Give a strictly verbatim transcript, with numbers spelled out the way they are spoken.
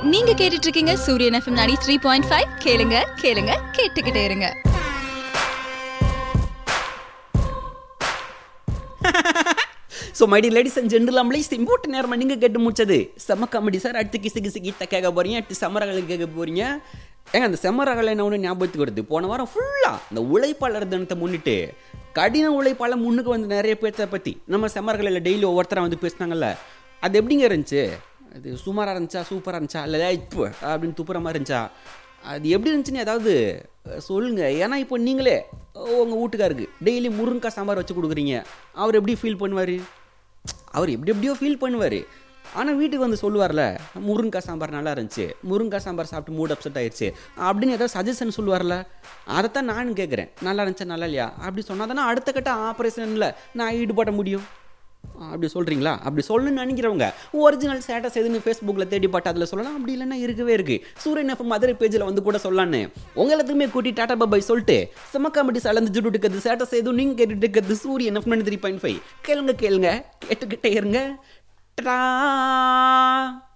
நீங்க கேட்டுட்டு இருக்கீங்க சூரியன் எஃப்எம் நாடி த்ரீ பாயிண்ட் ஃபைவ். கேளுங்க கேளுங்க கேட்டுக்கிட்டே இருங்க. So my dear ladies and gentle import நேரமாக நீங்கள் கேட்டு முடிச்சது செம்ம காமெடி சார். அடுத்து கிசு கிசு கிட்ட கேட்க போகிறீங்க, அடுத்து செம்மரகளை கேட்க போகிறீங்க. ஏங்க அந்த செம்மரகளை என்ன ஒன்று ஞாபகத்துக்கு வருது. போன வாரம் ஃபுல்லாக இந்த உழைப்பாளர் தினத்தை முன்னிட்டு கடின உழைப்பாளர் முன்னுக்கு வந்து நிறைய பேர்த்த பற்றி நம்ம செம்மரகளில் டெய்லி ஒவ்வொருத்தராக வந்து பேசினாங்கல்ல. அது எப்படிங்க இருந்துச்சு? அது சுமாராக இருந்துச்சா, சூப்பராக இருந்துச்சா, இல்லை இப்போ அப்படின்னு துப்புற மாதிரி இருந்துச்சா? அது எப்படி இருந்துச்சுன்னு ஏதாவது சொல்லுங்கள். ஏன்னா இப்போ நீங்களே உங்கள் வீட்டுக்காருக்கு டெய்லி முருங்கைக்காய் சாம்பார் வச்சு கொடுக்குறீங்க. அவர் எப்படி ஃபீல் பண்ணுவார்? அவர் எப்படி எப்படியோ ஃபீல் பண்ணுவார். ஆனால் வீட்டுக்கு வந்து சொல்லுவார்ல, முருங்கைக்காய் சாம்பார் நல்லா இருந்துச்சு, முருங்கைக்காய் சாம்பார் சாப்பிட்டு மூட் அப்செட் ஆயிடுச்சு அப்படின்னு ஏதாவது சஜஷன் சொல்லுவார்ல. அதைத்தான் நானும் கேட்குறேன். நல்லா இருந்துச்சா நல்லா இல்லையா அப்படி சொன்னால் தானே அடுத்த கட்ட ஆப்ரேஷனில் நான் ஈடுபட முடியும். அப்படி சொல்கிறீங்களா? அப்படி சொல்லணும்னு நினைக்கிறவங்க ஒரிஜினல் ஸ்டேட்டஸ் எதுன்னு ஃபேஸ்புக்கில் தேடி பாட்டு அதில் சொல்லலாம். அப்படி இல்லைன்னா இருக்கவே இருக்குது சூரியன் எஃப்எம் மதுரை பேஜில் வந்து கூட சொல்லலான்னு உங்கள் எல்லாத்துக்குமே கூட்டி டாட்டா பாபாய் சொல்லிட்டு செம காமெடி சலந்து ஜுட்டு இருக்கிறது ஸ்டேட்டஸ் எதுவும் நீங்கள் கேட்டுட்டு இருக்கிறது சூரியன் எஃப்எம் த்ரீ பாயிண்ட் ஃபைவ். கேளுங்க கேளுங்க கேட்டுக்கிட்டே இருங்க. டா